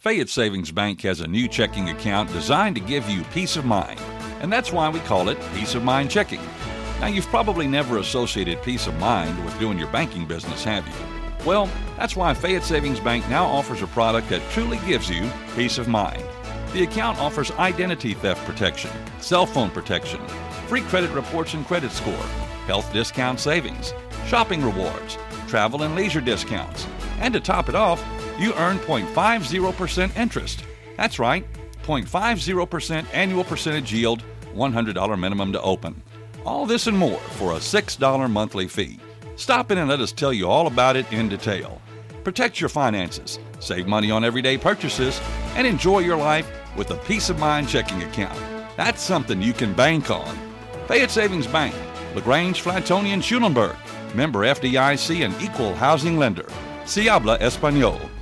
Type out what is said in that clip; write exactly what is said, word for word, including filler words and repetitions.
Fayette Savings Bank has a new checking account designed to give you peace of mind, and that's why we call it Peace of Mind Checking. Now, you've probably never associated peace of mind with doing your banking business, have you? Well, that's why Fayette Savings Bank now offers a product that truly gives you peace of mind. The account offers identity theft protection, cell phone protection, free credit reports and credit score, health discount savings, shopping rewards, travel and leisure discounts, and to top it off, you earn zero point five zero percent interest. That's right, zero point five zero percent annual percentage yield, one hundred dollars minimum to open. All this and more for a six dollars monthly fee. Stop in and let us tell you all about it in detail. Protect your finances, save money on everyday purchases, and enjoy your life with a peace of mind checking account. That's something you can bank on. Fayette Savings Bank, LaGrange, Flatonia, and Schulenburg. Member F D I C and equal housing lender. Si habla español.